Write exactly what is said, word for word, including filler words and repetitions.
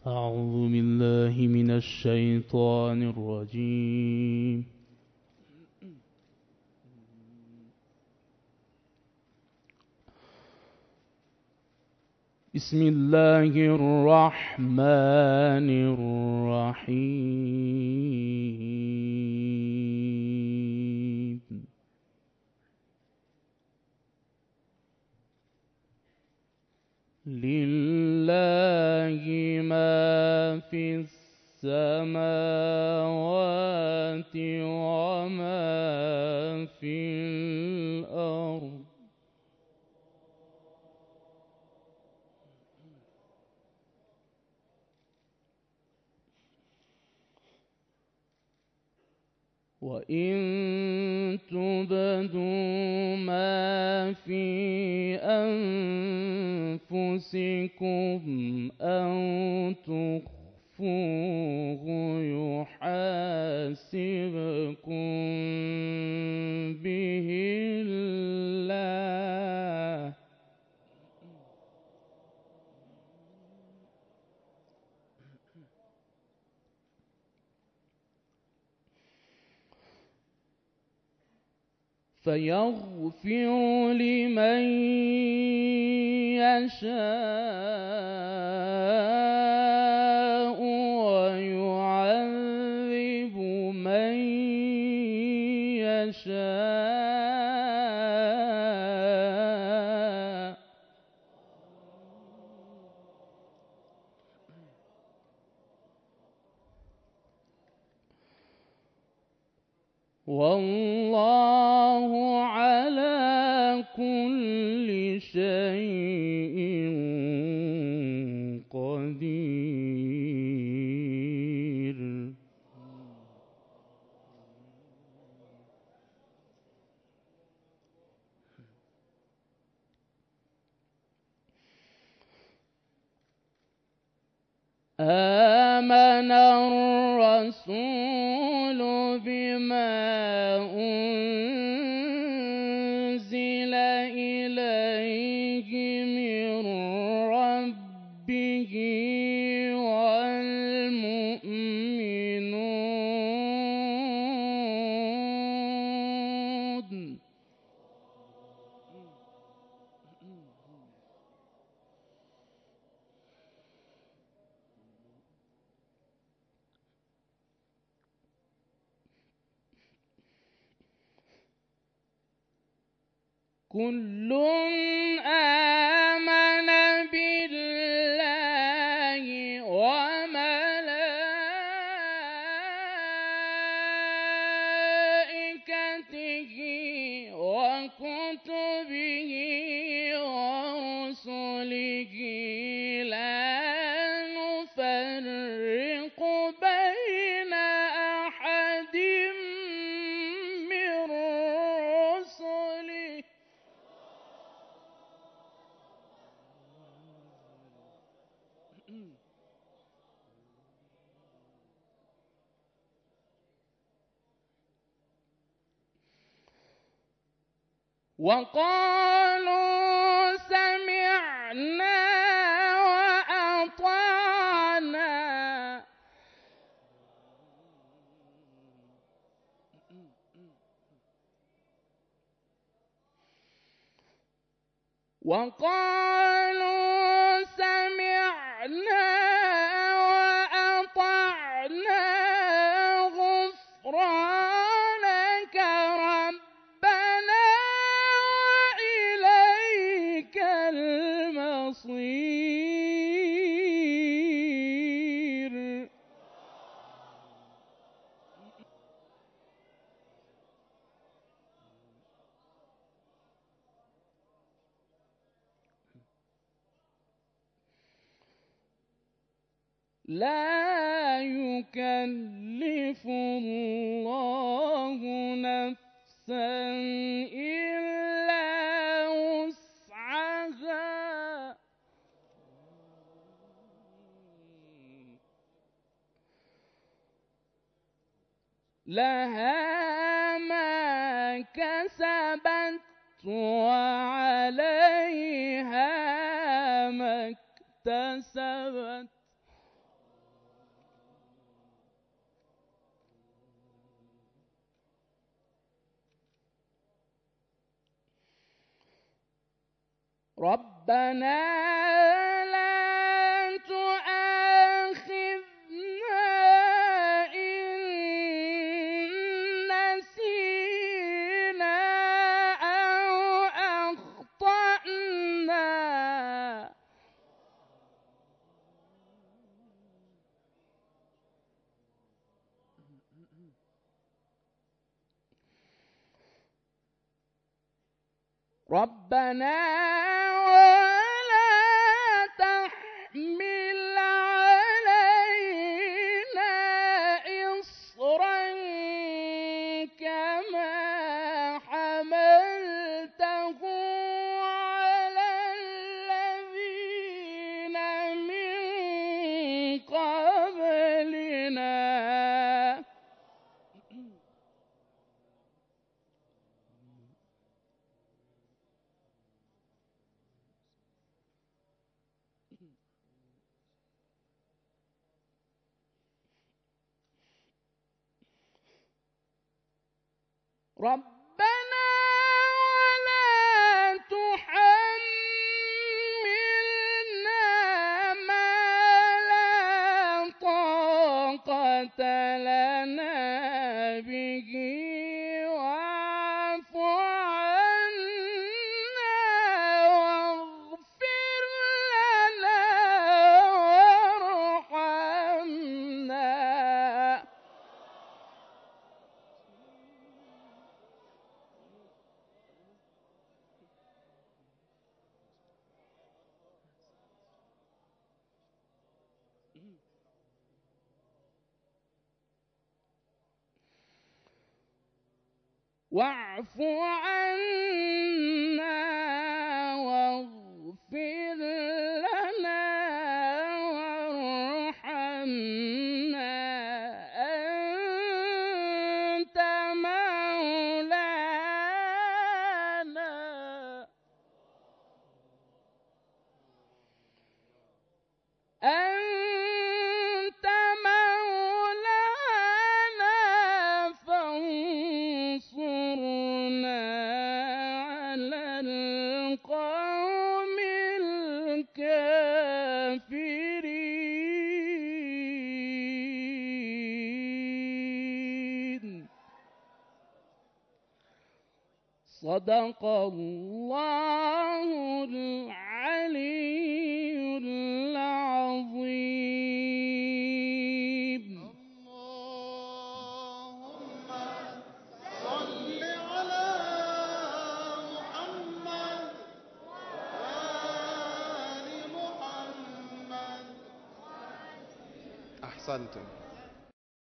أعوذ بالله من الشيطان الرجيم. بسم الله الرحمن الرحيم. لله ما في السماوات وما في الأرض. وإن تبدوا ما في أنفسكم أو تخفوه يحاسبكم به الله. فيغفر لمن يشاء ويعذب من يشاء. والله على كل شيء قدير. آمن الرسول بما أنزل إليه من ربه والمؤمنون كل آمن بالله وملائكته وكتبه ورسله لا نفرق بين أحد من رسله وقالوا سمعنا وأطعنا وقالوا سمعنا وأطعنا غفرانك ربنا وإليك المصير. لا يكلف الله نفسا إلا وسعها لها ما كسبت وعليها ما اكتسبت ربنا لا تؤاخذنا إن نسينا أو أخطأنا. ربنا ولا تحمل علينا إصرا كما حملته على الذين من قبلنا. ربنا ولا تحملنا ما لا طاقة لنا به واعف عنا واغفر لنا وارحمنا. واعف عنا واغفر لنا وارحمنا أنت مولانا. أنت مولانا فانصرنا على القوم الكافرين. صدق الله العلي العظيم. اللهم صل على محمد وآل محمد. أحسنتم.